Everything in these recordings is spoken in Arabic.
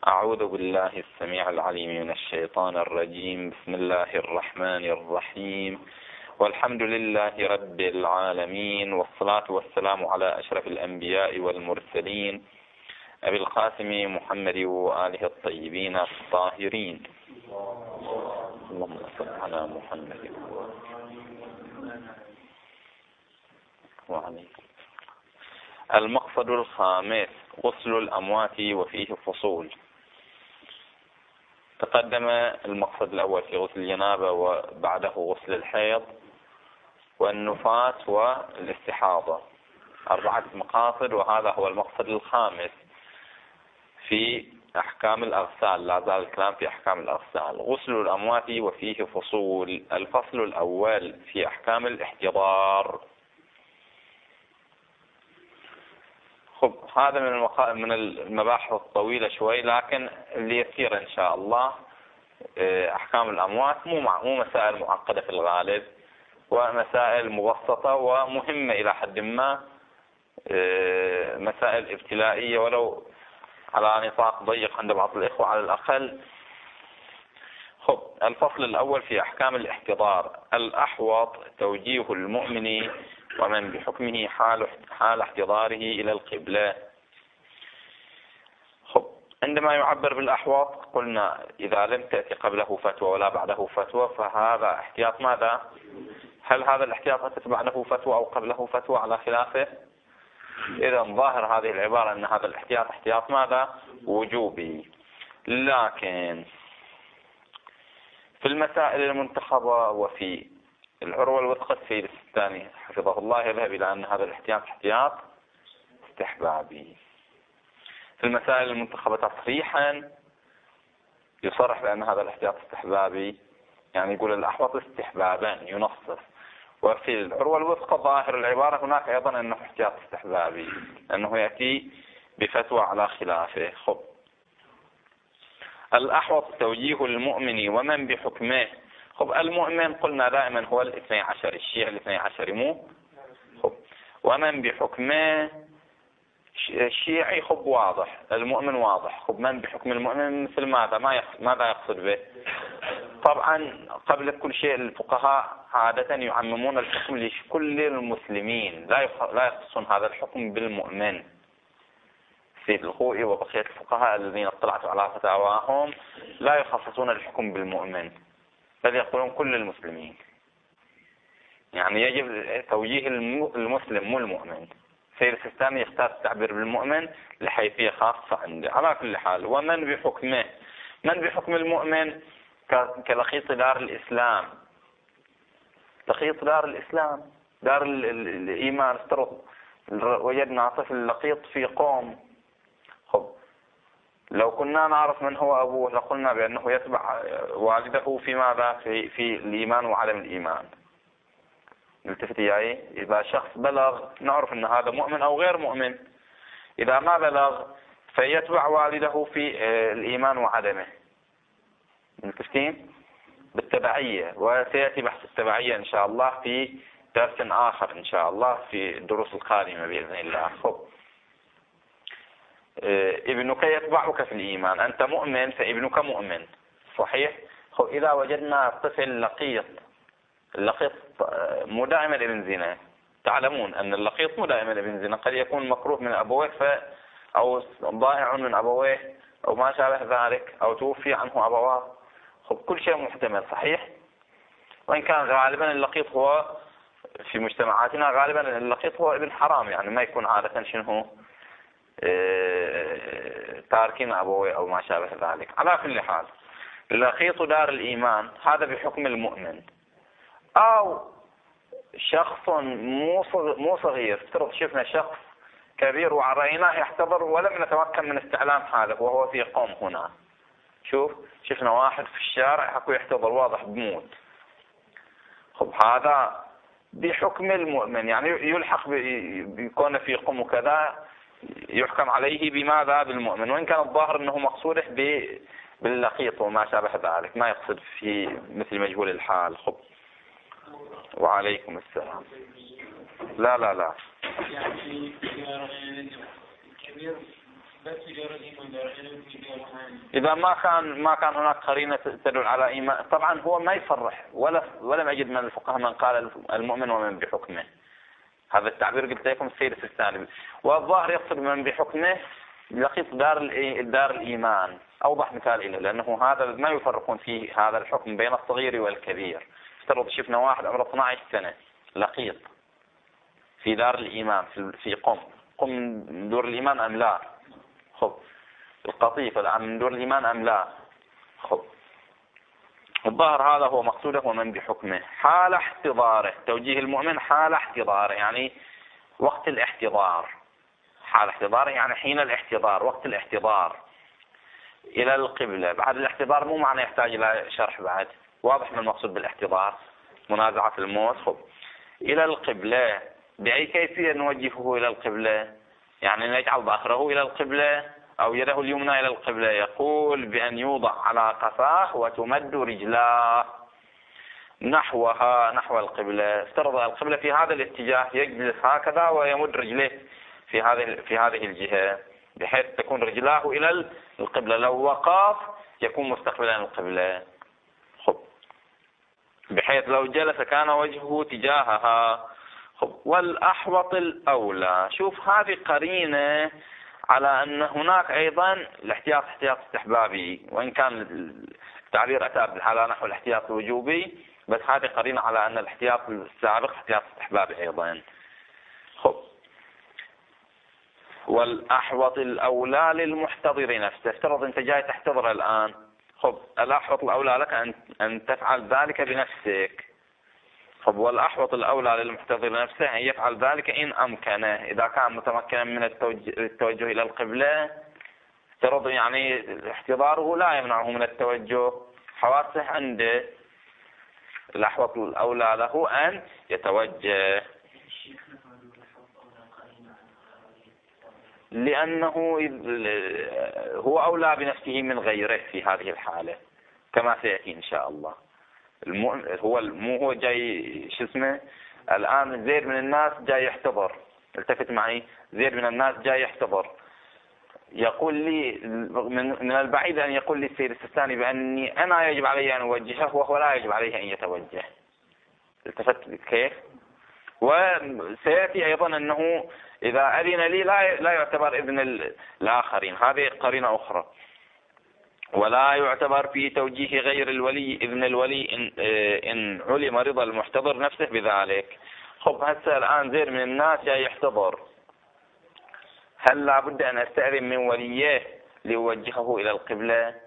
أعوذ بالله السميع العليم من الشيطان الرجيم. بسم الله الرحمن الرحيم، والحمد لله رب العالمين، والصلاة والسلام على أشرف الأنبياء والمرسلين أبي القاسم محمد وآله الطيبين الطاهرين. اللهم صل على محمد وعليكم. المقصد الخامس: غسل الأموات وفيه فصول. تقدم المقصد الأول في غسل الجنابة وبعده غسل الحيض والنفاس والاستحاضة، 4 مقاصد، وهذا هو المقصد الخامس في أحكام الأغسال. لا زال الكلام في أحكام الأغسال. غسل الأموات وفيه فصول. الفصل الأول في أحكام الاحتضار. هذا من المباحث الطويلة شوي، لكن اللي يصير إن شاء الله أحكام الأموات مو مسائل معقدة في الغالب، ومسائل مبسطة ومهمة إلى حد ما، مسائل ابتلائية ولو على نطاق ضيق عند بعض الإخوة على الأقل. الفصل الأول في أحكام الاحتضار. الأحوط توجيه المؤمن ومن بحكمه حال احتضاره إلى القبلة. عندما يعبر بالأحوط قلنا إذا لم تأتي قبله فتوى ولا بعده فتوى فهذا احتياط ماذا؟ هل هذا الاحتياط أتت بعده فتوى أو قبله فتوى على خلافه؟ إذا ظاهر هذه العبارة أن هذا الاحتياط احتياط ماذا؟ وجوبي. لكن في المسائل المنتخبة وفي العروة الوثقى السيد السيستاني حفظه الله يذهب إلى أن هذا الاحتياط احتياط استحبابي. في المسائل المنتخبة تصريحا يصرح بأن هذا الاحتياط استحبابي، يعني يقول الأحوط استحبابا ينصف. وفي العروة الوثقى ظاهر العبارة هناك أيضا أنه احتياط استحبابي، أنه يأتي بفتوى على خلافه. الأحوط توجيه المؤمن ومن بحكمه. المؤمن قلنا دائما هو الاثني عشر، الشيعي الاثني عشر مو. ومن بحكمه الشيعي واضح، المؤمن واضح. من بحكم المؤمن مثل ماذا يقصد به؟ طبعا قبل كل شيء الفقهاء عادة يعممون الحكم لكل المسلمين، لا يخصون هذا الحكم بالمؤمن. سيد الخوئي وبقية الفقهاء الذين اطلعت على فتاواهم لا يخصصون الحكم بالمؤمن، بل يقولون كل المسلمين، يعني يجب توجيه المسلم مو المؤمن. سيد السيستاني يختار التعبير بالمؤمن لحيثية خاصة عنده. على كل حال، ومن بحكمه، من بحكم المؤمن كلقيط دار الإسلام. لقيط دار الإسلام، دار الإيمان. افترض وجدنا طفل لقيط في قوم، لو كنا نعرف من هو أبوه لقلنا بأنه يتبع والده في ماذا؟ في الإيمان وعدم الإيمان. نلتفت إياه. إذا شخص بلغ نعرف أن هذا مؤمن أو غير مؤمن. إذا ما بلغ فيتبع والده في الإيمان وعدمه. نلتفتين بالتبعية، وسيأتي بحث التبعية إن شاء الله في درس آخر إن شاء الله في الدروس القادمة بإذن الله. ابنك يتبعك في الإيمان، أنت مؤمن فابنك مؤمن، صحيح؟ إذا وجدنا طفل لقيط، اللقيط مو دائما ابن زنا. تعلمون أن اللقيط مو دائما ابن زنا، قد يكون مكروه من أبويه أو ضائع من أبويه أو ما شابه ذلك، أو توفي عنه أبواه. كل شيء محتمل، صحيح؟ وإن كان غالبا اللقيط هو في مجتمعاتنا غالبا اللقيط هو ابن حرام، يعني ما يكون عادة شنو تاركين أبويه أو ما شابه ذلك. على كل حال، لقيط دار الإيمان هذا بحكم المؤمن. أو شخص مو صغير، افترض شفنا شخص كبير ورأيناه يحتضر ولم نتمكن من استعلام حاله وهو في قوم هنا. شفنا واحد في الشارع حكوا يحتضر واضح بموت. هذا بحكم المؤمن، يعني يلحق بيكون في قوم وكذا، يحكم عليه بماذا؟ بالمؤمن، وإن كان الظاهر أنه مقصوده باللقيط وما شابه ذلك، ما يقصد في مثل مجهول الحال. وعليكم السلام. لا يعني كبير إذا ما كان هناك قرينة تدل على إيمان، طبعا هو ما يصرح ولم أجد من الفقهاء من قال المؤمن ومن بحكمه. هذا التعبير قلت لكم السيد السيستاني، والظاهر يقصد من بحكمه لقيت دار الإيمان. أوضح مثال له، لأنه هذا ما يفرقون فيه هذا الحكم بين الصغير والكبير. افترض شفنا واحد عمره 12 سنة لقيط في دار الإيمان في قم دور الإيمان أم لا؟ خب القطيف الآن من دور الإيمان أم لا؟ خب الظاهر هذا هو مقصوده ومن بحكمه. حال احتضاره، توجيه المؤمن حال احتضاره يعني وقت الاحتضار. حال احتضاره يعني حين الاحتضار، وقت الاحتضار إلى القبلة. بعد الاحتضار مو معنى يحتاج إلى شرح، بعد واضح من المقصود بالاحتضار، منازعة الموت. خب إلى القبلة، بأي كيفية نوجهه إلى القبلة؟ يعني نجعل ظهره إلى القبلة أو يده اليمنى إلى القبلة. يقول بأن يوضع على قفاه وتمد رجلاه نحوها، نحو القبلة. افترض القبلة في هذا الاتجاه، يجلس هكذا ويمد رجليه في هذه الجهة بحيث تكون رجلاه إلى القبلة. لو وقف يكون مستقبلا القبلة، خب بحيث لو جلس كان وجهه تجاهها. خب والأحوط الأولى، شوف هذه قرينة على أن هناك أيضا الاحتياط احتياط استحبابي، وإن كان التعبير أتى على نحو الاحتياط الوجوبي، بس هذه قرينة على أن الاحتياط السابق احتياط استحبابي أيضا. خب والأحوط الأولى للمحتضر نفسه. افترض أنت جاي تحتضر الآن، خب الأحوط الأولى لك أن تفعل ذلك بنفسك. خب والأحوط الأولى للمحتضر نفسه أن يفعل ذلك إن أمكنه، إذا كان متمكنا من التوجه إلى القبلة. افترض يعني احتضاره لا يمنعه من التوجه، حواسه عنده، الأحوط الأولى له أن يتوجه، لأنه هو أولى بنفسه من غيره في هذه الحالة كما سيأتي إن شاء الله. هو جاي شو اسمه الآن، زيد من الناس جاي يحتضر، التفت معي، زيد من الناس جاي يحتضر، يقول لي من البعيد أن يقول لي السيد السيستاني بأني أنا يجب علي أن أوجهه وهو لا يجب عليه أن يتوجه. التفت كيف؟ وسيأتي أيضا أنه إذا أذن لي لا يعتبر إذن الآخرين، هذه قرينة أخرى. ولا يعتبر في توجيه غير الولي إذن الولي إن علم رضا المحتضر نفسه بذلك. خب هسه الآن زيد من الناس جاي يحتضر، هل لابد أن أستأذن من وليه ليوجهه إلى القبلة؟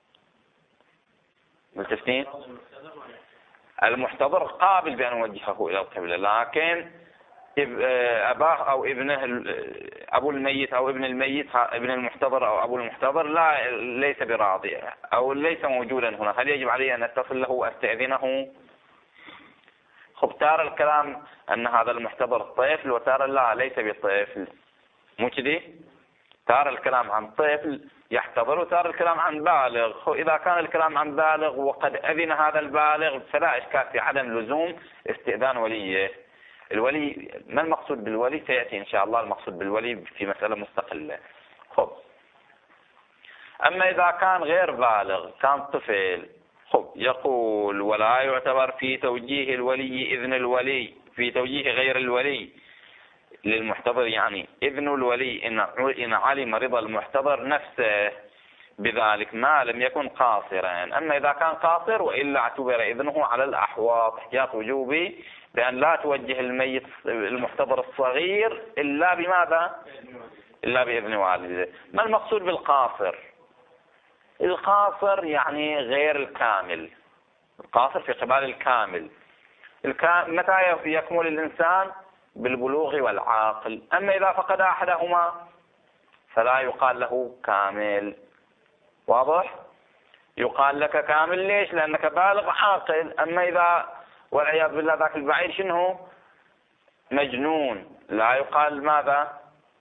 ملتفتين؟ المحتضر قابل بأن يوجهه إلى القبلة، لكن أباه أو ابنه، أبو الميت أو ابن الميت، ابن المحتضر أو أبو المحتضر ليس براضي أو ليس موجودا هنا، هل يجب علي أن أتصل له وأستأذنه؟ خب ترى الكلام أن هذا المحتضر طفل، وترى لا ليس بطفل، مو كذي؟ ترى الكلام عن طفل يحتضر، وترى الكلام عن بالغ. إذا كان الكلام عن بالغ وقد أذن هذا البالغ فلا إشكال في عدم لزوم استئذان وليه. الولي، ما المقصود بالولي سيأتي إن شاء الله المقصود بالولي في مسألة مستقلة. خب أما إذا كان غير بالغ، كان طفل، خب يقول ولا يعتبر في توجيه الولي إذن الولي، في توجيه غير الولي للمحتضر يعني إذن الولي إن علم رضا المحتضر نفسه بذلك ما لم يكن قاصرا. أما إذا كان قاصر وإلا اعتبر إذنه على الأحواط احتياط وجوبي، بأن لا توجه الميت المحتضر الصغير إلا بماذا؟ إلا بإذن والده. ما المقصود بالقاصر؟ القاصر يعني غير الكامل، القاصر في قبال الكامل. متى يكمل الإنسان؟ بالبلوغ والعاقل. أما إذا فقد أحدهما فلا يقال له كامل. واضح؟ يقال لك كامل ليش؟ لأنك بالغ عاقل. أما إذا والعياذ بالله ذاك البعيد شنو؟ مجنون، لا يقال ماذا؟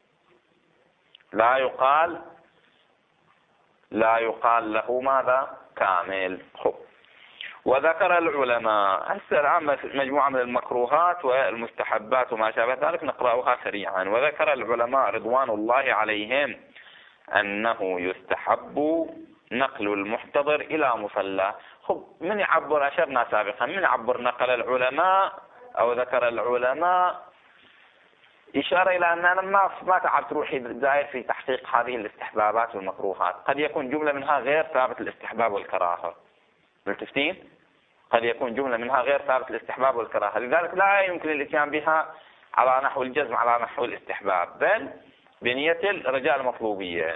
لا يقال له ماذا؟ كامل. خب وذكر العلماء، هسه الآن مجموعة من المكروهات والمستحبات وما شابه ذلك نقرأها سريعا. وذكر العلماء رضوان الله عليهم أنه يستحب نقل المحتضر إلى مصلى. خب من يعبر؟ أشرنا سابقا من يعبر نقل العلماء أو ذكر العلماء، إشارة إلى أننا ما تعبت روحي زايد في تحقيق هذه الاستحبابات والمكروهات. قد يكون جملة منها غير ثابت الاستحباب والكراهة، ملتفتين؟ قد يكون جملة منها غير ثابت الاستحباب والكراهة، لذلك لا يمكن الاتيان بها على نحو الجزم على نحو الاستحباب، بل بنية الرجاء المطلوبية.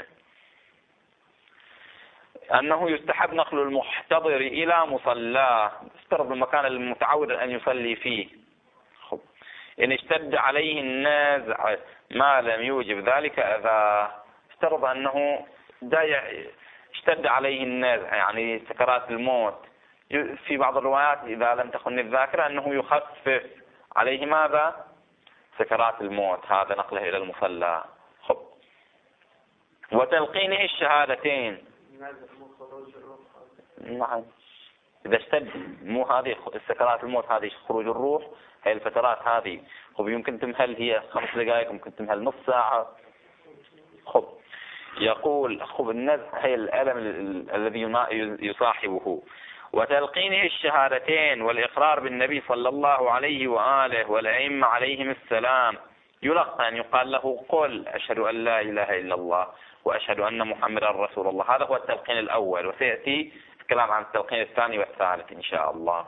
أنه يستحب نقل المحتضر إلى مصلاه، افترض المكان المتعود أن يصلي فيه. إن اشتد عليه النازع ما لم يوجب ذلك أذى، افترض أنه اشتد عليه النازع يعني سكرات الموت. في بعض الروايات إذا لم تخن الذاكرة أنه يخفف عليه ماذا؟ سكرات الموت، هذا نقله إلى المصلى. وتلقينه الشهادتين. نعم، إذا اشتد، مو هذه السكرات الموت، هذه خروج الروح، هي الفترات هذه يمكن تمهل هي 5 دقائق، ممكن تمهل نص ساعة. يقول النزع هي الألم الذي يصاحبه. وتلقينه الشهادتين والإقرار بالنبي صلى الله عليه وآله والأئمة عليهم السلام، يلقى أن يقال له قل أشهد أن لا إله إلا الله وأشهد أن محمدا رسول الله. هذا هو التلقين الأول، وسيأتي الكلام عن التلقين الثاني والثالث إن شاء الله.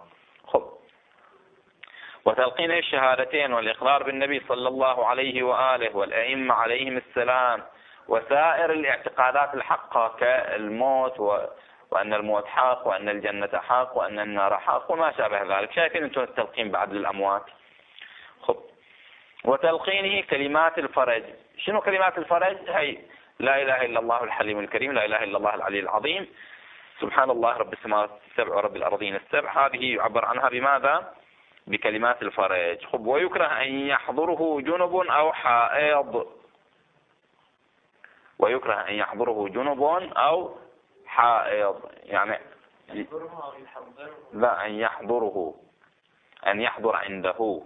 وتلقين الشهادتين والإقرار بالنبي صلى الله عليه وآله والأئمة عليهم السلام، وسائر الاعتقادات الحقة كالموت وأن الموت حق وأن الجنة حق وأن النار حق وما شابه ذلك. شايفين أنتم التلقين بعد للأموات. وتلقينه كلمات الفرج. شنو كلمات الفرج؟ هي لا إله إلا الله الحليم الكريم، لا إله إلا الله العلي العظيم، سبحان الله رب السماوات السبع ورب الأرضين السبع. هذه يعبر عنها بماذا؟ بكلمات الفرج. ويكره أن يحضره جنب أو حائض. ويكره أن يحضره جنب أو حائض، يعني لا أن يحضره، أن يحضر عنده،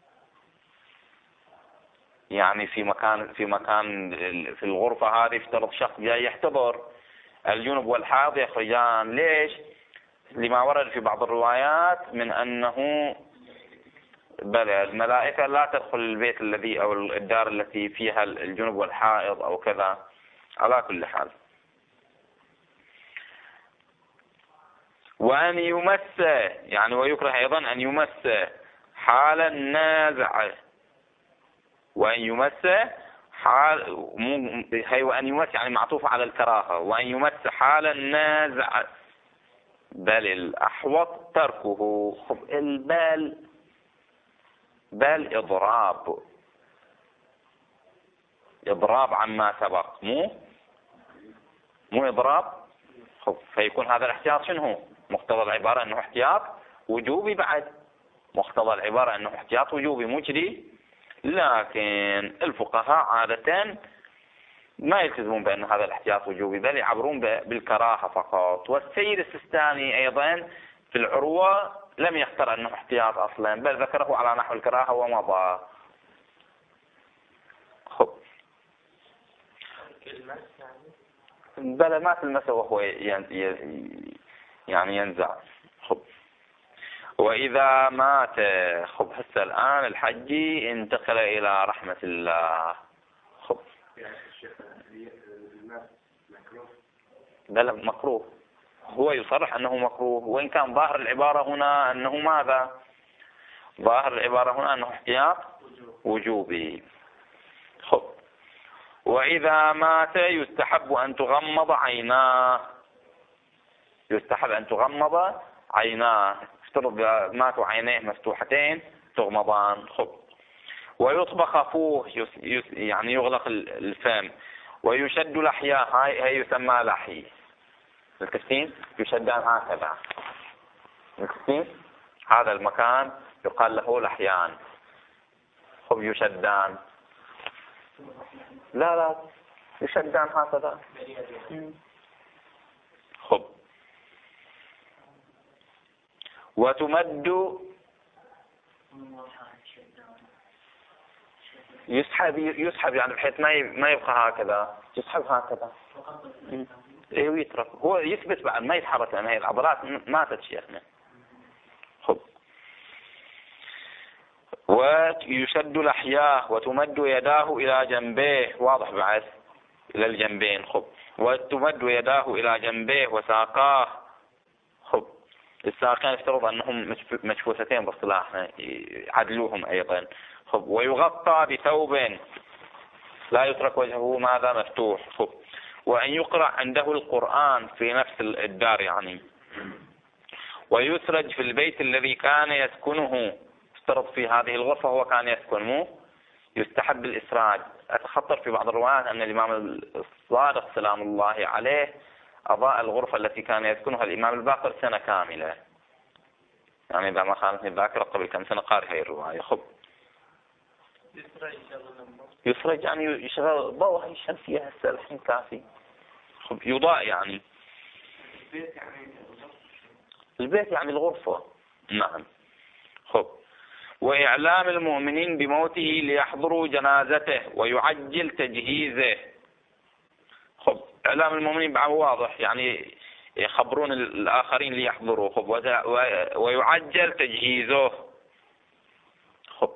يعني في مكان في الغرفة هذه افترض شخص جاي يحتضر، الجنب والحائض يخرجان. ليش؟ لما ورد في بعض الروايات من أنه بلى الملائكة لا تدخل البيت الذي أو الدار التي فيها الجنب والحائض أو كذا. على كل حال، وأن يمس، يعني ويكره أيضا أن يمس حال النازع. وأن يمس حال هي وأن يمس يعني معطوف على الكراهة. وأن يمس حال النازع، بل الأحوط تركه. بل إضراب عما سبق، مو إضراب. فيكون هذا الاحتياط شنو؟ مقتضى العبارة أنه احتياط وجوبي، بعد مقتضى العبارة أنه احتياط وجوبي مجري. لكن الفقهاء عادة ما يلتزمون بأن هذا الاحتياط وجوبي، بل يعبرون بالكراهة فقط. والسيد السيستاني أيضا في العروة لم يختر أنه احتياط أصلا، بل ذكره على نحو الكراهة ومضى. بل ما تلمسه وهو يعني ينزع. وإذا مات، هسه الآن الحجي انتقل إلى رحمة الله. بل مكروه، هو يصرح أنه مكروه، وإن كان ظاهر العبارة هنا أنه ماذا؟ ظاهر العبارة هنا أنه احتياط وجوبي. وإذا مات يستحب أن تغمض عيناه. يستحب أن تغمض عيناه، افترض ماتوا عينيه مفتوحتين تغمضان. ويطبخ فوه، يعني يغلق الفم. ويشد لحياه، هاي يسمى لحي. الكفتين يشدان هكذا، الكفتين هذا المكان يقال له لحيان. يشدان، لا يشدان هكذا. وتمد يسحب يعني بحيث ما يبقى هكذا، يسحب هكذا ويترك، هو يثبت بعد ما يتحرك لأن هي العضلات ماتت شيخنا. خب ويشد لحياه وتمد يداه إلى جنبيه، واضح بعد إلى الجنبين. خب وتمد يداه إلى جنبيه وساقاه. خب الساقين افترض أنهم مشفوفتين باصطلاحنا، عدلوهم أيضا. خب ويغطى بثوب لا يترك وجهه ماذا مفتوح. خب وأن يقرأ عنده القرآن في نفس الدار يعني. ويسرج في البيت الذي كان يسكنه، افترض في هذه الغرفة هو كان يسكن، مو يستحب الإسراج. أتخطر في بعض الروايات أن الإمام الصادق سلام الله عليه أضاء الغرفة التي كان يسكنها الإمام الباقر سنة كاملة، يعني إذا ما خانتني الذاكرة قبل كم سنة قارئ هاي الرواية. خب يسرج يعني يشغل ضوء الشمسية هسه الحين كافي. خب يضاء يعني البيت يعني الغرفة. نعم. خب وإعلام المؤمنين بموته ليحضروا جنازته ويعجل تجهيزه. خب إعلام المؤمنين بعد واضح يعني يخبرون الآخرين ليحضروا. خب ويعجل تجهيزه. خب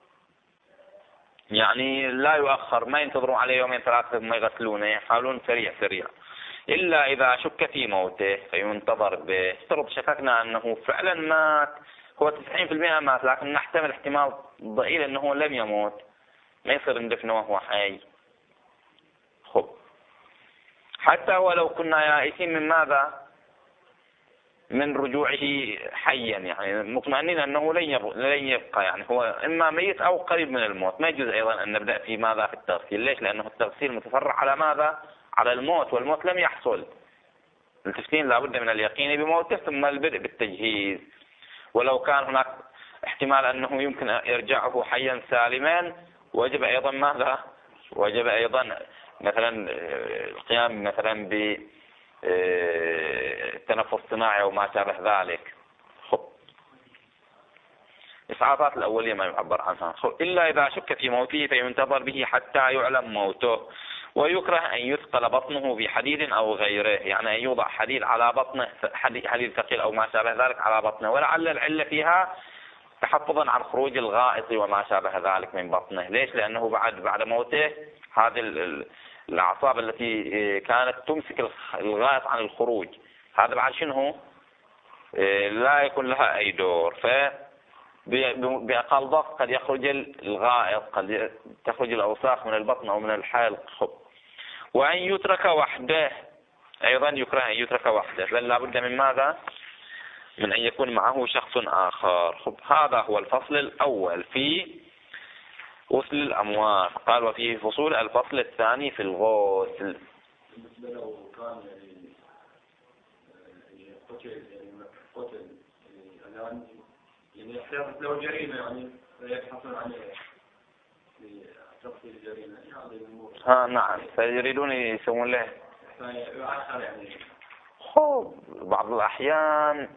يعني لا يؤخر، ما ينتظرون عليه يومين ثلاثة ثم يغسلونه، يحاولون سريع إلا إذا شك في موته فينتظر به. افترض شككنا أنه فعلا مات، هو 90% مات، لكن نحتمل احتمال ضئيل أنه لم يموت، ما يصير ندفنه وهو حي. خب حتى ولو كنا يائسين من ماذا؟ من رجوعه حيا، يعني مطمئنين أنه لن يبقى، يعني هو إما ميت أو قريب من الموت. ما يجوز أيضا أن نبدأ في ماذا؟ في التغسيل. ليش؟ لأنه التغسيل متفرع على ماذا؟ على الموت، والموت لم يحصل. التفتين لابد من اليقين بموته ثم البدء بالتجهيز. ولو كان هناك احتمال أنه يمكن إرجاعه حيا سالما وجب أيضا ماذا؟ وجب أيضا مثلا القيام مثلا بتنفس صناعي وما شابه ذلك. الإسعافات الأولية ما يعبر عنها. إلا إذا شك في موته فينتظر به حتى يعلم موته. ويكره أن يثقل بطنه بحديد أو غيره، يعني أن يوضع حديد على بطنه، حديد ثقيل أو ما شابه ذلك على بطنه، ولعل العلة فيها تحفظا عن خروج الغائط وما شابه ذلك من بطنه. ليش؟ لأنه بعد موته هذه الأعصاب التي كانت تمسك الغائط عن الخروج، هذا بعد شنو لا يكون لها أي دور، بأقل ضغط قد يخرج الغائط، قد تخرج الأوساخ من البطن أو من الحلق. وأن يترك وحده، أيضا يكره أن يترك وحده، بل لا بد من ماذا؟ من أن يكون معه شخص آخر. هذا هو الفصل الأول في غسل الأموات. قال وفيه فصول. الفصل الثاني في الغسل. لو كان قتل الآن يعني لو جريمة يعني يبحثون عن تفصيل الجريمة هذه الأمور. نعم، فيريدون يسوون له يعني. بعض الأحيان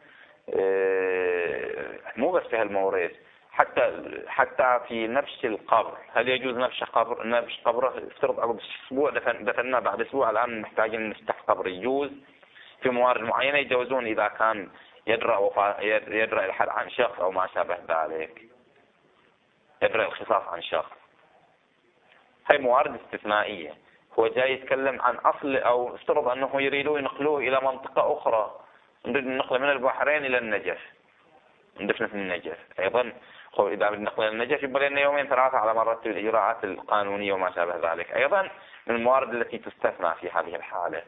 مو بس في هالمورد، حتى في نفس القبر. هل يجوز نفس قبره؟ افترض قبل أسبوع دفننا، بعد أسبوع الآن محتاجين نفتح قبر. يجوز في موارد معينة يجوزون إذا كان يدرأ الحد عن شخص أو ما شابه ذلك، يدرأ الخصاص عن شخص. هاي موارد استثنائية. هو جاي يتكلم عن أصل، أو افترض أنه يريدوا ينقلوه إلى منطقة أخرى، نريد النقل من البحرين إلى النجف، ندفن في النجف. أيضا إذا بنقل إلى النجف يبقى لنا يومين ثلاثة على مرة الإجراءات القانونية وما شابه ذلك. أيضا من الموارد التي تستثنى في هذه الحالة.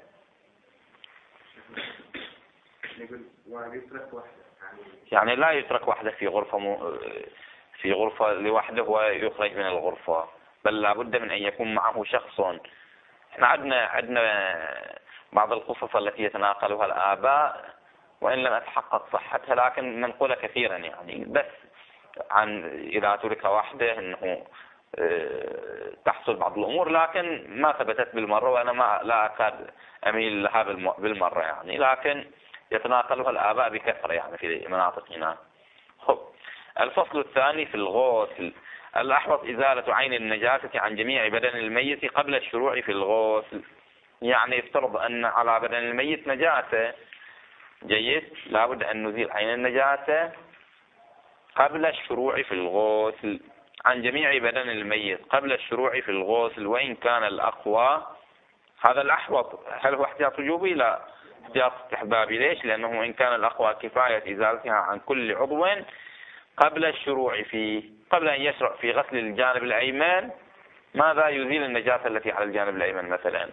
يعني لا يترك وحده في غرفة لوحده ويخرج من الغرفة، بل لابد من أن يكون معه شخص. احنا عندنا بعض القصص التي يتناقلها الآباء، وإن لم أتحقق صحتها لكن منقولة كثيرا، يعني بس عن إذا ترك وحده أنه تحصل بعض الأمور، لكن ما ثبتت بالمرة، وأنا لا أكاد أميل لها بالمرة يعني، لكن يتناقلها الآباء بكثرة يعني في مناطقنا. الفصل الثاني في الغسل. الأحوط إزالة عين النجاسة عن جميع بدن الميت قبل الشروع في الغسل. يعني افترض أن على بدن الميت نجاسة، جيد، لابد أن نزيل عين النجاسة قبل الشروع في الغسل عن جميع بدن الميت قبل الشروع في الغسل، وإن كان الأقوى هذا الأحوط. هل هو احتياط وجوبي؟ لا، احتياط استحبابي. ليش؟ لأنه إن كان الأقوى كفاية إزالتها عن كل عضو قبل الشروع فيه، قبل أن يشرع في غسل الجانب الأيمن. ماذا يزيل النجاسة التي على الجانب الأيمن مثلا؟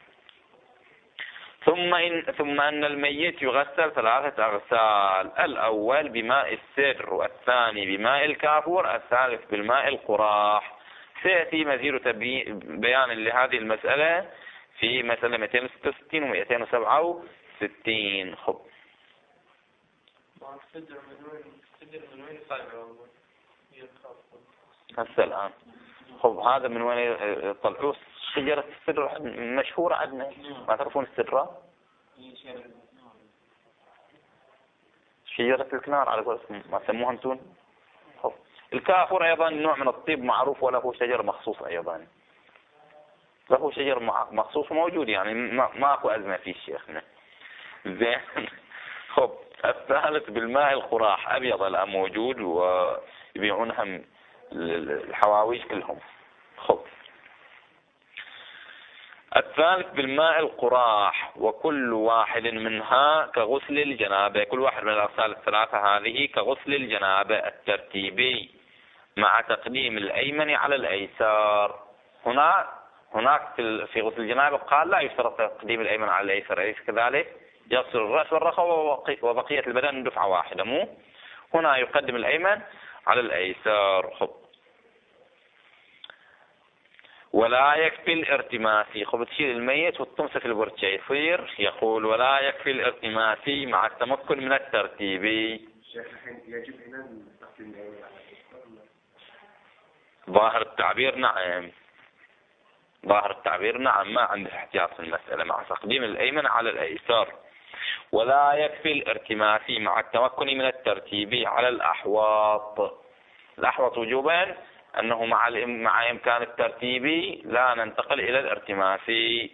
ثم أن الميت يغسل 3 أغسال: الأول بماء السدر، والثاني بماء الكافور، الثالث بالماء القراح. سيأتي مزيد بيان لهذه المسألة في مسألة 266 و 267. هسه الآن هذا من وين طلعوه؟ شجرة السدر مشهورة عندنا، ما تعرفون السدرة؟ شجرة الكنار على قولتكم، ما سموها انتون؟ الكافور أيضا نوع من الطيب معروف، وله شجر مخصوص أيضا، له شجر مخصوص موجود، يعني ما أكو أزمة فيه شيخنا. زين. الثالث بالماء القراح، أبيض الآن موجود ويبيعونها الحواويش كلهم. الثالث بالماء القراح، وكل واحد منها كغسل الجنابة. كل واحد من الأغسال الثلاثة هذه كغسل الجنابة الترتيبي، مع تقديم الأيمن على الأيسر. هناك في غسل الجنابة قال لا يشترط تقديم الأيمن على الأيسر، أليس كذلك؟ يغسل الرأس والرقبة وبقية البدن دفعة واحدة، مو هنا يقدم الأيمن على الأيسر. ولا يكفي الارتماسي. تشيل الميت وتمسك البرشة يصير. يقول ولا يكفي الارتماسي مع التمكن من الترتيبي. يجب هنا تقديم الأيمن على ظاهر التعبير نعم، ظاهر التعبير نعم، ما عنده احتياط في المسألة، مع تقديم الأيمن على الأيسر. ولا يكفي الارتماسي مع التمكن من الترتيب على الأحواط. الأحواط وجوبا أنه مع إمكان الترتيب لا ننتقل إلى الارتماسي.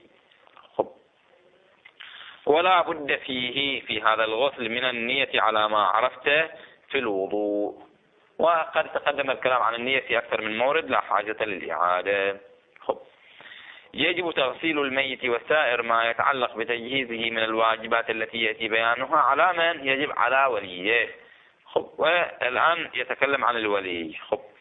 ولا بد فيه في هذا الغسل من النية على ما عرفته في الوضوء، وقد تقدم الكلام عن النية في أكثر من مورد، لا حاجة للإعادة. يجب تغسيل الميت وسائر ما يتعلق بتجهيزه من الواجبات التي يأتي بيانها على من؟ يجب على وليه. والآن يتكلم عن الولي.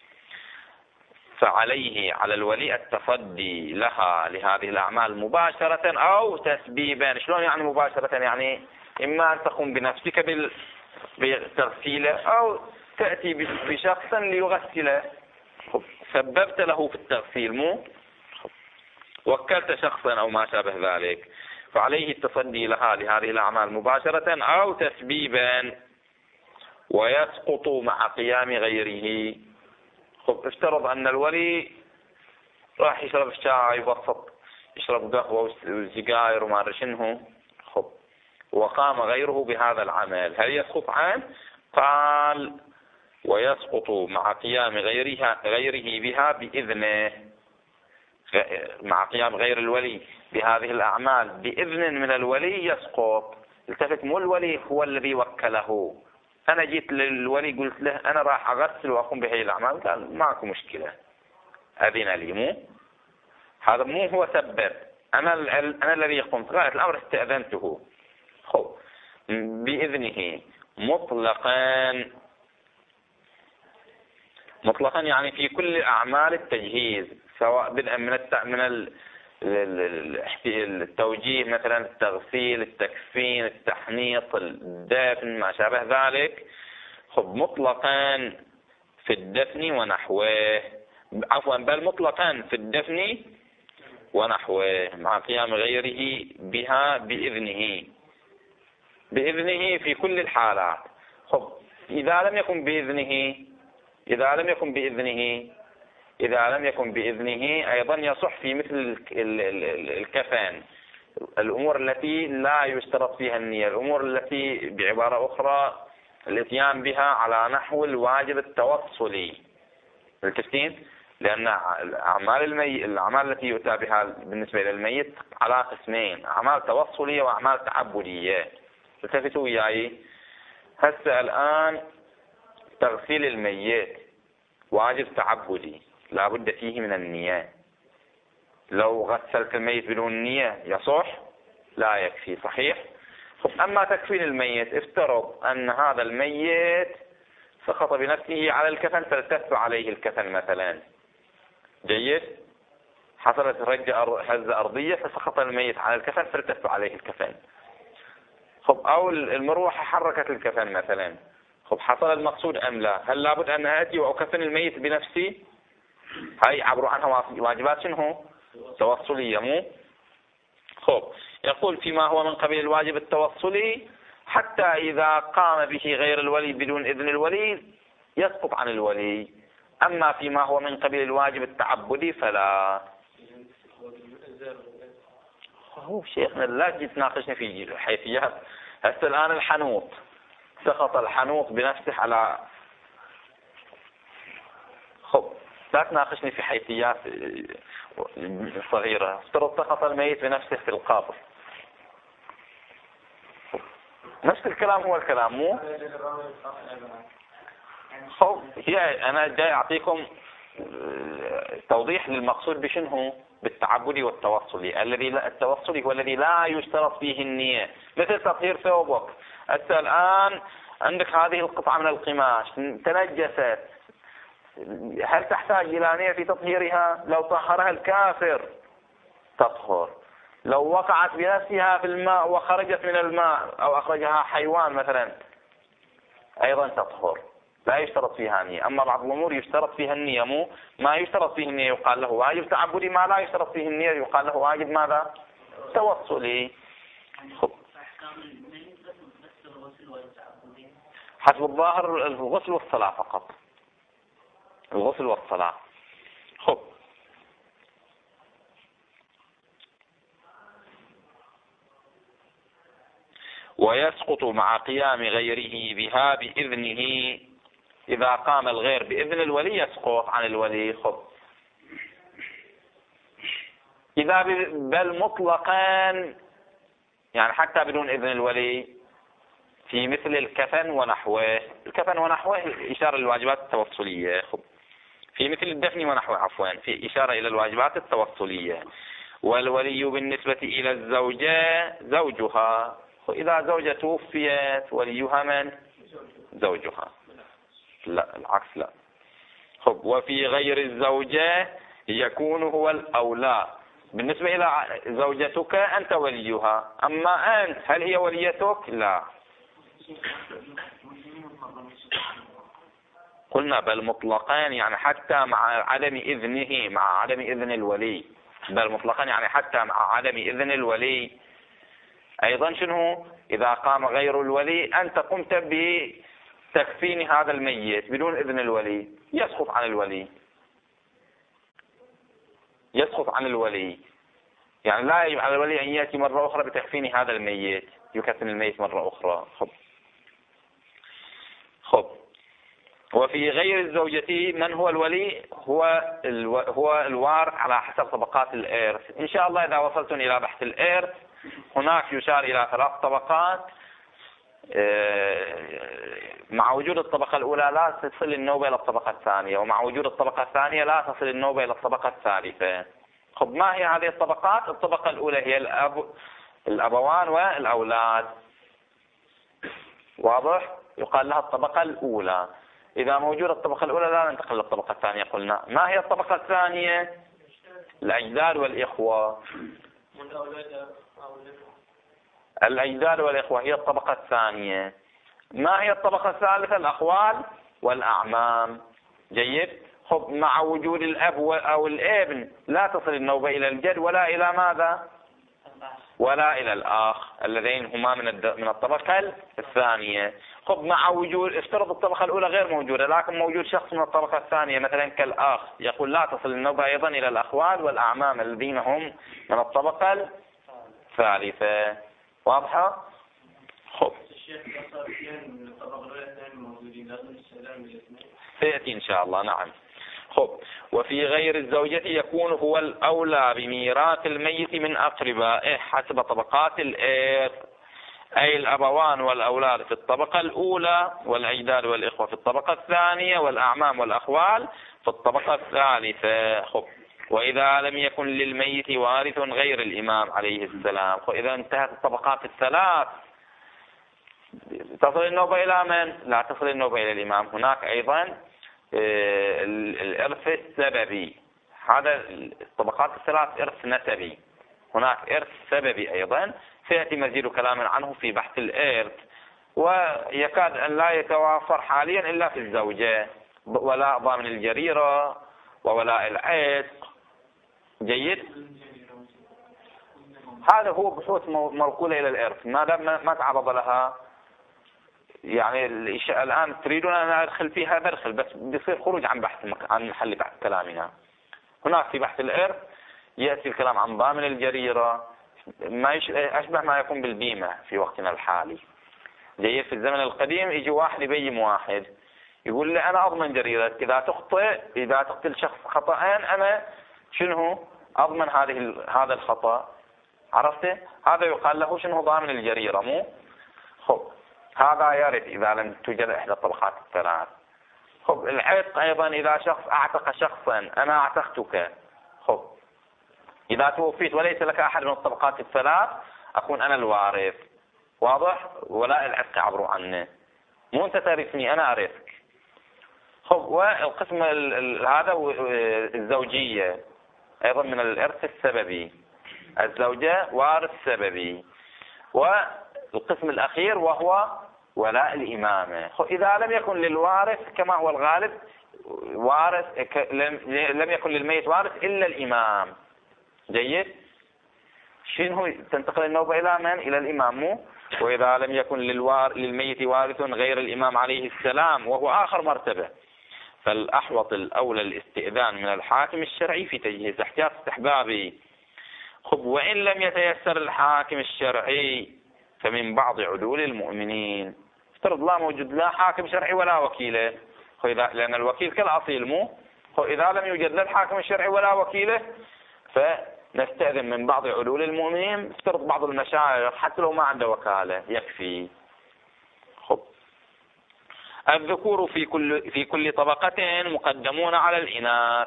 فعليه على الولي التصدي لها لهذه الأعمال مباشرة أو تسبيبا. شلون يعني مباشرة؟ يعني إما أن تقوم بنفسك بتغسيله، أو تأتي بشخص ليغسله. سببت له في التغسيل، مو وكلت شخصا أو ما شابه ذلك. فعليه التصدي لها لهذه الأعمال مباشرة أو تسبيبا، ويسقط مع قيام غيره. افترض أن الولي راح يشرب الشاي وسط يشرب قهوة وسجاير وما أدري شنو، وقام غيره بهذا العمل، هل يسقط عنه؟ قال ويسقط مع قيام غيره بها بإذنه، مع قيام غير الولي بهذه الأعمال بإذن من الولي يسقط. التفت، مو الولي هو الذي وكله. أنا جيت للولي قلت له أنا راح أغسل وأقوم بهذه الأعمال، قال ماكو مشكلة، أذن لي. مو هذا مو هو سبب، أنا الذي قمت، غاية الأمر استأذنته. بإذنه مطلقا يعني في كل أعمال التجهيز، سواء بدءا من التوجيه مثلا، التغسيل، التكفين، التحنيط، الدفن، ما شابه ذلك. مطلقا في الدفن ونحوه، عفوا بل مطلقا في الدفن ونحوه مع قيام غيره بها بإذنه في كل الحالات. إذا لم يكن بإذنه أيضا يصح في مثل الكفن، الأمور التي لا يشترط فيها النية، الأمور التي بعبارة أخرى الاتيان بها على نحو الواجب التوصلي، الكفتين، لأن الأعمال التي يؤتى بها بالنسبة إلى الميت على قسمين: أعمال توصلية وأعمال تعبدية. التفتوا وياي. هسه الآن تغسيل الميت واجب تعبدي لا بد فيه من النية. لو غسلت الميت بدون نية يصح؟ لا يكفي. صحيح؟ أما تكفين الميت، افترض أن هذا الميت سقط بنفسه على الكفن فالتف عليه الكفن مثلا. جيد؟ حصلت هزة أرضية فسقط الميت على الكفن فالتف عليه الكفن. أو المروحة حركت الكفن مثلا. حصل المقصود أم لا؟ هل لابد أن آتي وأكفن الميت بنفسي؟ هاي عبروا عنها واجبات شنو؟ توصلية مو؟ يقول فيما هو من قبيل الواجب التوصلي حتى إذا قام به غير الولي بدون إذن الولي يسقط عن الولي. أما فيما هو من قبيل الواجب التعبدي فلا. هو شيخنا لا تجي تناقشني في حيثيات. هسه الآن الحنوط سقط الحنوط بنفسه على لا تناقشني في حيثيات صغيرة. افترض سقط الميت بنفسه في القبر، نفس الكلام هو الكلام مو؟ أنا جاي أعطيكم توضيح للمقصود بشنو بالتعبدي والتوصلي. التوصلي هو الذي لا يشترط فيه النية، مثل تطهير ثوبك. الآن عندك هذه القطعة من القماش تنجست، هل تحتاج إلى نية في تطهيرها؟ لو طهرها الكافر تطهر. لو وقعت بنفسها في الماء وخرجت من الماء أو أخرجها حيوان مثلا أيضا تطهر، لا يشترط فيها نية. أما بعض الأمور يشترط فيها النية مو؟ ما يشترط فيه النية يقال له واجب تعبدي، ما لا يشترط فيه النية يقال له واجب ماذا؟ توصلي. حسب الظاهر الغسل والصلاة فقط، الغسل والصلاة. ويسقط مع قيام غيره بها بإذنه. إذا قام الغير بإذن الولي يسقط عن الولي. إذا بل مطلقا يعني حتى بدون إذن الولي في مثل الكفن ونحوه. الكفن ونحوه إشارة للواجبات التوصلية. في مثل الدفن ونحوه عفوا في إشارة إلى الواجبات التوصلية. والولي بالنسبة إلى الزوجة زوجها. إذا زوجة توفيت وليها من؟ زوجها. لا العكس لا. وفي غير الزوجة يكون هو الأولى. بالنسبة إلى زوجتك أنت وليها، أما أنت هل هي وليتك؟ لا. قلنا بل مطلقان يعني حتى مع عدم إذنه، مع عدم إذن الولي. بل مطلقان يعني حتى مع عدم إذن الولي. أيضا شنو؟ إذا قام غير الولي أنت قمت بتكفين هذا الميت بدون إذن الولي يسقط عن الولي. يسقط عن الولي يعني لا يجب على الولي أن يأتي مرة أخرى بتكفين هذا الميت، يكفن الميت مرة أخرى. وفي غير الزوجة من هو الولي؟ هو الوارث على حسب طبقات الإرث. إن شاء الله إذا وصلتم إلى بحث الإرث هناك يشار إلى 3 طبقات. مع وجود الطبقة الأولى لا تصل النوبة إلى الطبقة الثانية، ومع وجود الطبقة الثانية لا تصل النوبة إلى الطبقة الثالثة. ما هي هذه الطبقات؟ الطبقة الأولى هي الأبوان والأولاد. واضح؟ يقال لها الطبقة الأولى. إذا موجود الطبقة الأولى لا ننتقل للطبقة الثانية. قلنا ما هي الطبقة الثانية؟ الأجداد والإخوة. الأجداد والإخوة هي الطبقة الثانية. ما هي الطبقة الثالثة؟ الأخوال والأعمام. جيد. مع وجود الأب أو الابن لا تصل النوبة إلى الجد ولا إلى ماذا؟ ولا إلى الأخ، اللذين هما من الطبقة الثانية. مع وجود افترض الطبقة الأولى غير موجودة لكن موجود شخص من الطبقة الثانية مثلا كالأخ، يقول لا تصل النوبة أيضا إلى الأخوال والأعمام الذين هم من الطبقة الثالثة. واضحة؟ سيأتي إن شاء الله. نعم. خب وفي غير الزوجة يكون هو الأولى بميراث الميت من أقربائه حسب طبقات الإرث، أي الأبوان والأولاد في الطبقة الأولى، والأجداد والإخوة في الطبقة الثانية، والأعمام والأخوال في الطبقة الثالثة. خب وإذا لم يكن للميت وارث غير الإمام عليه السلام، وإذا انتهت الطبقات الثلاث تصل النوبة إلى من؟ لا تصل النوبة إلى الإمام. هناك أيضا الإرث السببي، هذا الطبقات الثلاث إرث نسبي، هناك إرث سببي أيضا سيأتي مزيد كلام عنه في بحث الإرث، ويكاد أن لا يتوافر حاليا إلا في الزوجة، ولاء ضامن الجريرة وولاء العتق. جيد، هذا هو بحوث موكولة إلى الإرث ما دام ما تعرض لها. يعني الآن تريدون أن أدخل فيها بدخل، بس بيصير خروج عن بحث عن محل بحث كلامنا. هناك في بحث الإرث يأتي الكلام عن ضامن الجريرة، ما أشبه ما يكون بالبيمة في وقتنا الحالي. جيد، في الزمن القديم يجي واحد يبيم واحد يقول لي أنا أضمن جريرة، إذا تقتل شخص خطأين أنا شنو أضمن هذا الخطأ. عرفته؟ هذا يقال له شنو ضامن الجريرة. مو خب هذا يرث إذا لم توجد إحدى الطبقات الثلاث. خب العتق أيضا، إذا شخص أعتق شخصا، أنا أعتقتك، خب إذا توفيت وليس لك أحد من الطبقات الثلاث أكون أنا الوارث. واضح؟ ولاء العتق عبروا عنه، مو أنت ترثني أنا أرثك. خب والقسم هذا الزوجية أيضا من الإرث السببي، الزوجة وارث سببي. والقسم الأخير وهو ولاء الإمامة. إذا لم يكن للوارث كما هو الغالب وارث، لم يكن للميت وارث إلا الإمام. جيد، شنو تنتقل النوبة إلى من؟ إلى الإمام. وإذا لم يكن للميت وارث غير الإمام عليه السلام وهو آخر مرتبة، فالأحوط الأولى الاستئذان من الحاكم الشرعي في تجهيز احتياط استحبابي. خب وإن لم يتيسر الحاكم الشرعي فمن بعض عدول المؤمنين. افترض لا موجود لا حاكم شرعي ولا وكيله، لأن الوكيل كالأصيل. مو إذا لم يوجد لا الحاكم الشرعي ولا وكيله فنستأذن من بعض عدول المؤمنين. افترض بعض المشايخ حتى لو ما عنده وكالة يكفي. خب الذكور في كل طبقة مقدمون على الإناث.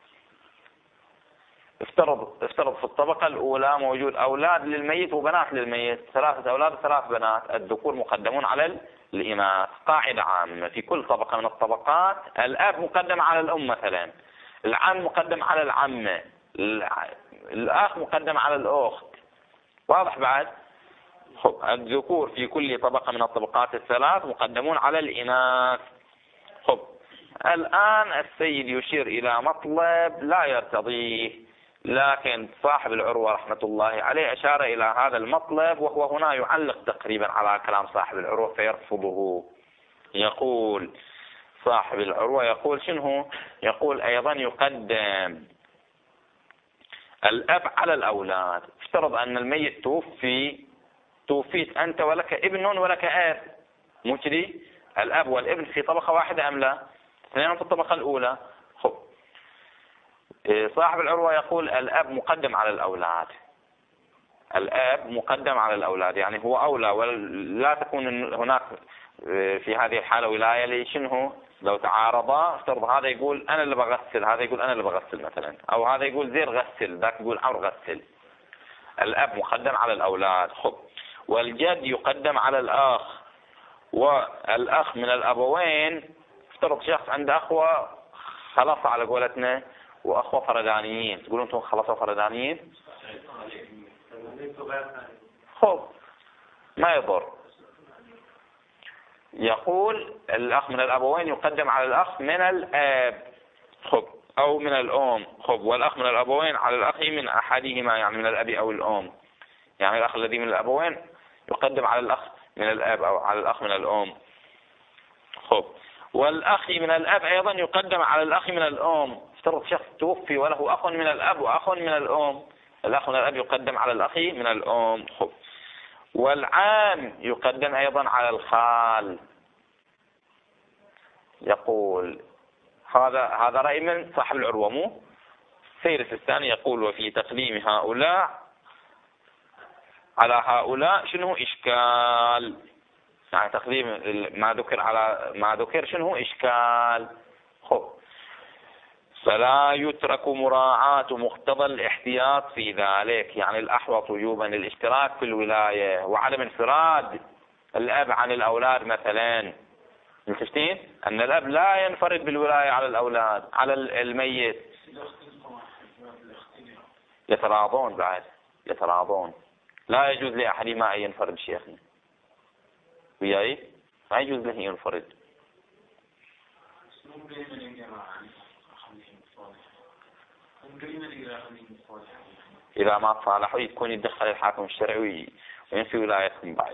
افترض في الطبقة الأولى موجود أولاد للميت وبنات للميت، 3 أولاد و3 بنات، الذكور مقدمون على الإناث. قاعدة عامة في كل طبقة من الطبقات، الأب مقدم على الأم مثلا، العم مقدم على العمة، الأخ مقدم على الأخت. واضح بعد؟ الذكور في كل طبقة من الطبقات الثلاث مقدمون على الإناث. الآن السيد يشير إلى مطلب لا يرتضيه، لكن صاحب العروة رحمة الله عليه أشار إلى هذا المطلب، وهو هنا يعلق تقريبا على كلام صاحب العروة فيرفضه. يقول صاحب العروة يقول شنو؟ يقول أيضا يقدم الأب على الأولاد. افترض أن الميت توفيت أنت ولك ابن ولك أب، مو كذي؟ الأب والابن في طبقة واحدة أم لا؟ اثنين في الطبقة الأولى. صاحب العروة يقول الأب مقدم على الأولاد، الأب مقدم على الأولاد، يعني هو أولى، ولا تكون هناك في هذه الحالة ولاية لشنه لو تعارضا. افترض هذا يقول أنا اللي بغسل، هذا يقول أنا اللي بغسل مثلا، أو هذا يقول زير غسل، ذاك يقول عمرو غسل. الأب مقدم على الأولاد. والجد يقدم على الأخ، والأخ من الأبوين. افترض شخص عنده أخوة خلاص على قولتنا وأخوة فردانيين، تقولون أنتم خلاصوا فردانيين؟ ما يضر. يقول الأخ من الأبوين يقدم على الأخ من الأب أو من الأم. والأخ من الأبوين على الأخ من أحدهما، يعني من الأب أو الأم. يعني الأخ الذي من الأبوين يقدم على الأخ من الأب أو على الأخ من الأم. والأخ من الأب أيضا يقدم على الأخ من الأم. افترض شخص توفي وله أخ من الأب وأخ من الأم، الأخ من الأب يقدم على الأخ من الأم. والعام يقدم أيضا على الخال. يقول هذا رأي من صاحب العروة مو. سير السيستاني يقول وفي تقديم هؤلاء على هؤلاء شنو إشكال، يعني تقديم ما ذكر على ما ذكر شنو إشكال. خب فلا يترك مراعاة مقتضى الاحتياط في ذلك، يعني الأحوط وجوبا الاشتراك في الولاية وعدم انفراد الأب عن الأولاد مثلا. متفقين أن الأب لا ينفرد بالولاية على الأولاد على الميت، يتراضون بعد يتراضون. لا يجوز لأحدهما أن ينفرد شيخنا وياي، ما يجوز له ينفرد. إذا ما تصالحوا يكون يدخل الحاكم الشرعي وينفي ولايتهم بعد.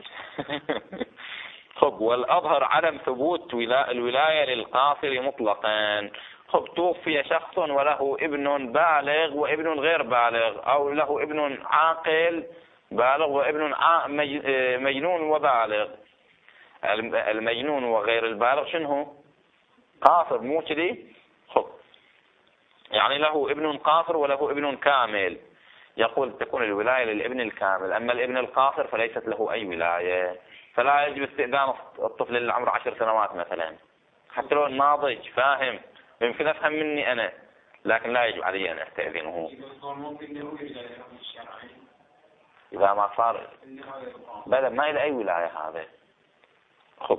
خب والأظهر عدم ثبوت الولاية للقاصر مطلقا. خب توفي شخص وله ابن بالغ وابن غير بالغ، أو له ابن عاقل بالغ وابن مجنون وبالغ. المجنون وغير البالغ شنو؟ قاصر مو كذي. خب يعني له ابن قاصر وله ابن كامل، يقول تكون الولاية للابن الكامل، أما الابن القاصر فليست له أي ولاية. فلا يجب استئذان الطفل اللي عمره 10 سنوات مثلا، حتى لو ناضج فاهم يمكن أفهم مني أنا، لكن لا يجب علي أن أستأذنه. إذا ما صار بدل ما إلى أي ولاية هذا. خب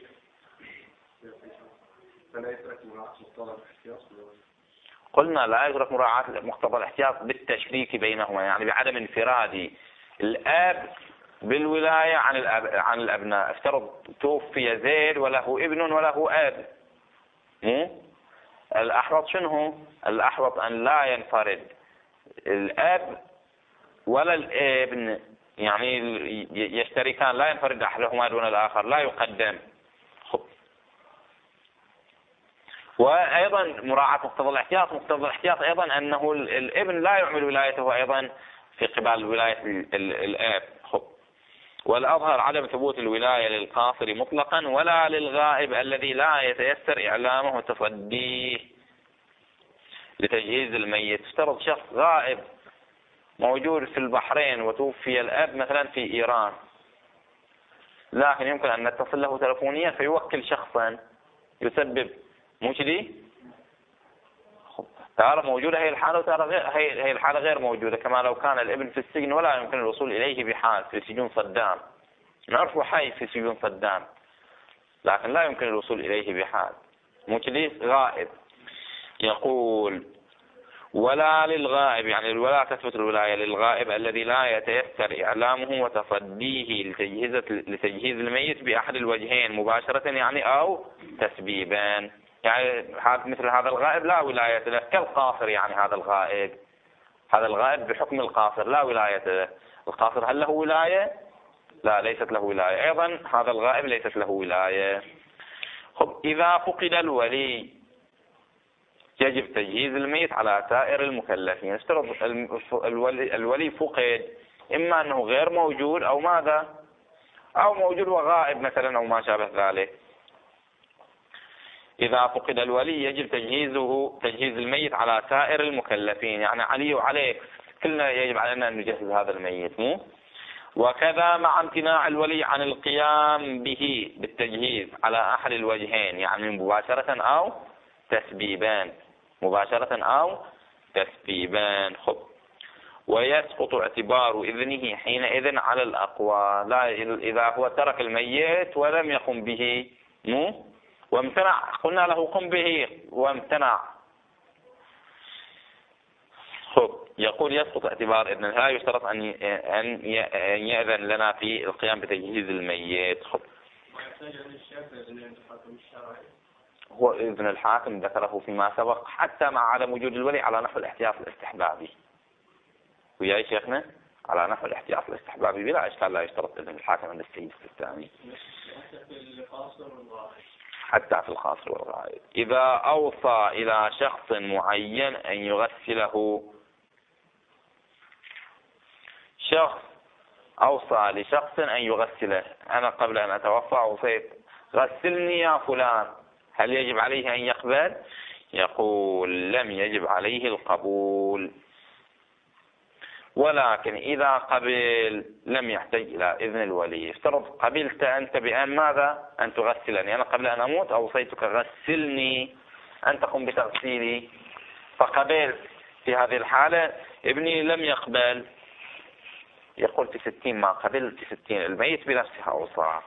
قلنا لا يترك مراعاة مقتضى الاحتياط بالتشريك بينهما، يعني بعدم انفراد الأب بالولاية عن الأبناء. افترض توفي زيد وله ابن وله أب، الأحوط شنو؟ الأحوط أن لا ينفرد الأب ولا الابن، يعني يشتركان، لا ينفرد أحدهما دون الآخر، لا يقدم. وأيضا مراعاة مقتضى الاحتياط، مقتضى الاحتياط أيضا أنه الابن لا يعمل ولايته أيضا في قبال ولاية الأب. والأظهر عدم ثبوت الولاية للقاصر مطلقا ولا للغائب الذي لا يتيسر إعلامه وتصديه لتجهيز الميت. افترض شخص غائب موجود في البحرين وتوفي الأب مثلا في إيران، لكن يمكن أن نتصل له تلفونيا فيوكل شخصا يسبب، مو كذي؟ ترى موجودة هي الحالة وترى هي الحالة غير موجودة، كما لو كان الابن في السجن ولا يمكن الوصول إليه بحال في سجون صدام، نعرفه حي في سجون صدام لكن لا يمكن الوصول إليه بحال، مو كذي؟ غائب. يقول ولا للغائب، يعني الولاء تثبت الولاية للغائب الذي لا يتيسر إعلامه وتصديه لتجهيز الميت بأحد الوجهين مباشرة يعني أو تسبيبا. يعني مثل هذا الغائب لا ولاية له كالقاصر، يعني هذا الغائب بحكم القاصر لا ولاية له. القاصر هل له ولاية؟ لا، ليست له ولاية. أيضا هذا الغائب ليست له ولاية. إذا فقد الولي يجب تجهيز الميت على سائر المكلفين. افترض الولي فقد، إما أنه غير موجود أو ماذا، أو موجود وغائب مثلا أو ما شابه ذلك. إذا فقد الولي يجب تجهيز الميت على سائر المكلفين، يعني علي وعليك كلنا يجب علينا أن نجهز هذا الميت، مو؟ وكذا مع امتناع الولي عن القيام به بالتجهيز على أحد الوجهين، يعني مباشرة أو تسبيبان، مباشرة أو تسبيبان. ويسقط اعتبار إذنه حينئذ على الأقوى. لا، إذا هو ترك الميت ولم يقم به وامتنع، قلنا له قم به وامتنع، يقول يسقط اعتبار إذن. لا يشترط أن يأذن لنا في القيام بتجهيز الميت. هو إذن الحاكم ذكره فيما سبق حتى مع عدم وجود الولي على نحو الاحتياط الاستحبابي. ويا شيخنا على نحو الاحتياط الاستحبابي بلا إشكال، لا يشترط إذن الحاكم عند السيد الثاني حتى في الخاصر والغائب. إذا أوصى إلى شخص معين أن يغسله، شخص أوصى لشخص أن يغسله، أنا قبل أن أتوفى أوصيت غسلني يا فلان، هل يجب عليه أن يقبل؟ يقول لم يجب عليه القبول، ولكن إذا قبل لم يحتاج إلى إذن الولي. افترض قبلت أنت بأن ماذا؟ أن تغسلني، أنا قبل أن أموت أوصيتك غسلني، أن تقوم بتغسيلي، فقبلت. في هذه الحالة ابني لم يقبل، يقول في 60 ما قبلت، في 60 الميت بنفسه أوصى.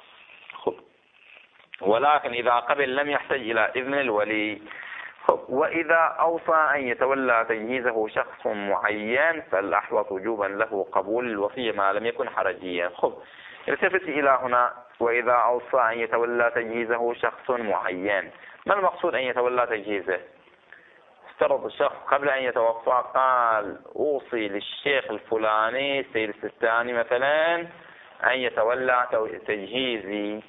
ولكن إذا قبل لم يحتاج إلى إذن الولي. وإذا أوصى أن يتولى تجهيزه شخص معين فالأحوط وجوبا له قبول الوصية ما لم يكن حرجيا. التفت إلى هنا، وإذا أوصى أن يتولى تجهيزه شخص معين، ما المقصود أن يتولى تجهيزه؟ افترض الشخص قبل أن يتوفى قال أوصي للشيخ الفلاني سيد السيستاني مثلا أن يتولى تجهيزي،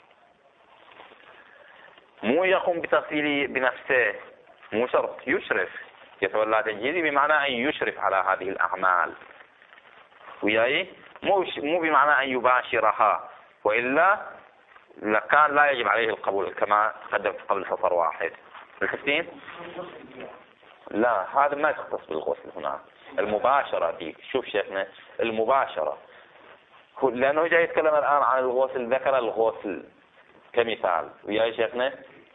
مو يقوم بتغسيلي بنفسه، مو شرط، يشرف. يتولى تجهيزي بمعنى أن يشرف على هذه الأعمال وياي، مو بمعنى أن يباشرها، وإلا لكان لا يجب عليه القبول كما تقدم قبل سطر واحد. الحسين لا، هذا ما يختص بالغسل هنا، المباشرة دي. شوف شيخنا المباشرة، لأنه جاي يتكلم الآن عن الغسل، ذكر الغسل كمثال ويا شيخنا.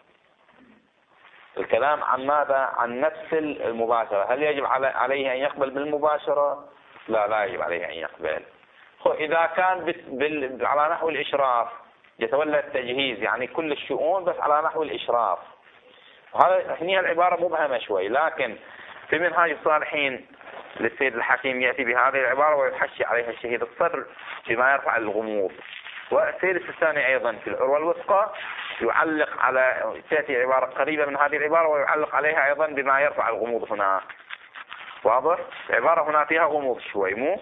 الكلام عن ماذا؟ عن نفس المباشرة. هل يجب عليه أن يقبل بالمباشرة؟ لا يجب عليه أن يقبل. إذا كان على نحو الإشراف، يتولى التجهيز يعني كل الشؤون بس على نحو الإشراف. هذا هنا العبارة مبهمة شوي، لكن في منهاج الصالحين للسيد الحكيم يأتي بهذه العبارة ويحشي عليها الشهيد الصدر بما يرفع الغموض. والسيد السيستاني أيضا في العروة الوثقى يعلق على، تأتي عبارة قريبة من هذه العبارة ويعلق عليها أيضا بما يرفع الغموض هنا. واضح؟ العبارة هنا فيها غموض شوي، مو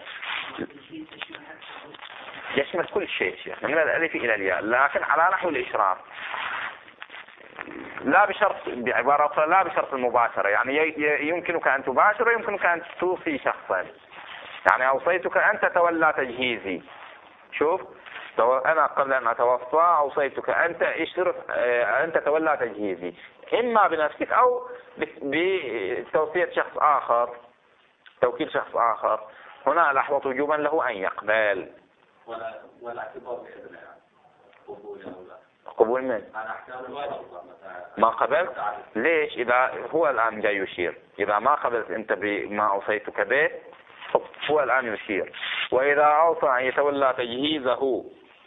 يشمل كل شيء من الألف إلى الياء، لكن على نحو الإشراف، لا بشرط، بعبارة أخرى لا بشرط المباشرة. يعني يمكنك أن تباشر ويمكنك أن توصي شخصا. يعني أوصيتك أن تتولى تجهيزي، شوف أنا قبل أن أتوفى أوصيتك أن تتولى تجهيزي، إما بنفسك أو بتوصية شخص آخر، توكيل شخص آخر. هنا الأحوط وجوبا له أن يقبل. والاعتبار بإذن قبول قبول من؟ ما قبلت؟ ليش؟ إذا هو الآن جاي يشير، إذا ما قبلت أنت بما أوصيتك به هو الآن يشير. وإذا أوصى أن يتولى تجهيزه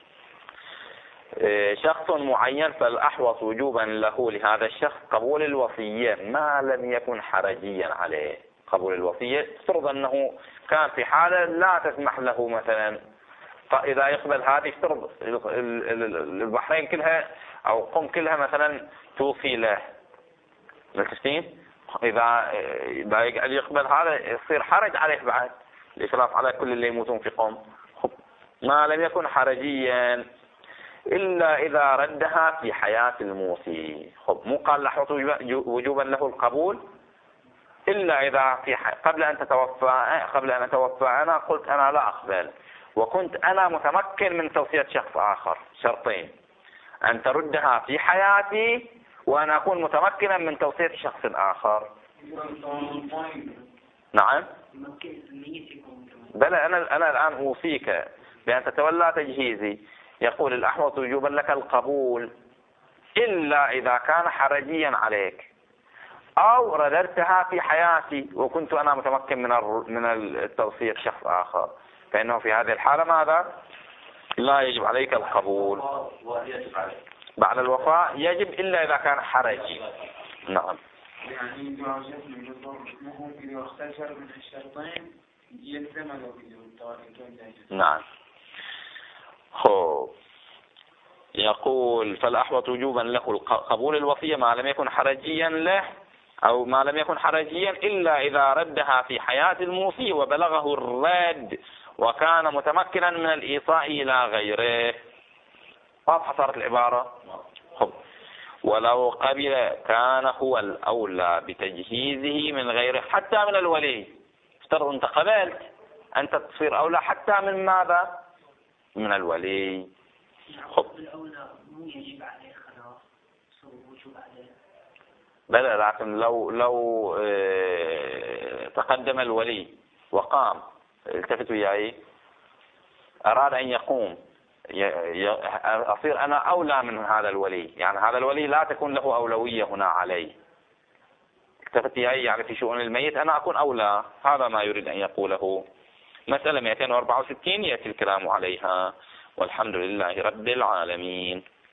شخص معين فالأحوط وجوبا له لهذا الشخص قبول الوصية ما لم يكن حرجيا عليه. قبول الوصية افترض أنه كان في حالة لا تسمح له مثلا، إذا يقبل هذه افترض البحرين كلها أو قم كلها مثلا توصي له، ملتفتين؟ إذا يقبل هذا يصير حرج عليه بعد الإشراف على كل اللي يموتون في قوم. ما لم يكن حرجيا إلا إذا ردها في حياة الموصي. مو قال لحظة وجوبا له القبول إلا إذا في قبل أن أتوفى أنا قلت أنا لا أقبل، وكنت أنا متمكن من توصية شخص آخر. شرطين: أن تردها في حياتي، وأن أكون متمكنا من توصية شخص آخر. نعم بلى، أنا الآن أوصيك بأن تتولى تجهيزي. يقول الأحوط وجوبا لك القبول إلا إذا كان حرجيا عليك، أو رددتها في حياتي وكنت أنا متمكن من التوصية شخص آخر، فإنه في هذه الحالة ماذا؟ لا يجب عليك القبول. بعد الوفاة يجب إلا إذا كان حرجي. نعم. يعني مهم إذا اختلف من الشرطين يلزم له نعم. يقول فالأحوط وجوبا له قبول الوصية ما لم يكن حرجيا له، أو ما لم يكن حرجيا إلا إذا ردها في حياة الموصي وبلغه الرد وكان متمكنا من الإيصاء إلى غيره. واضحة صارت العبارة؟ ولو قبل كان هو الأولى بتجهيزه من غيره، حتى من الولي. افترض أنت قبلت، أنت تصير أولى حتى من ماذا؟ من الولي. الأولى مو يجب عليه خلاص، وجوب عليه. بلى، لكن لو تقدم الولي وقام، التفت وياي، أراد أن يقوم، أصير أنا أولى من هذا الولي، يعني هذا الولي لا تكون له أولوية هنا علي. التفت وياي، يعني في شؤون الميت أنا أكون أولى. هذا ما يريد أن يقوله. مسألة 264 يأتي الكلام عليها، والحمد لله رب العالمين.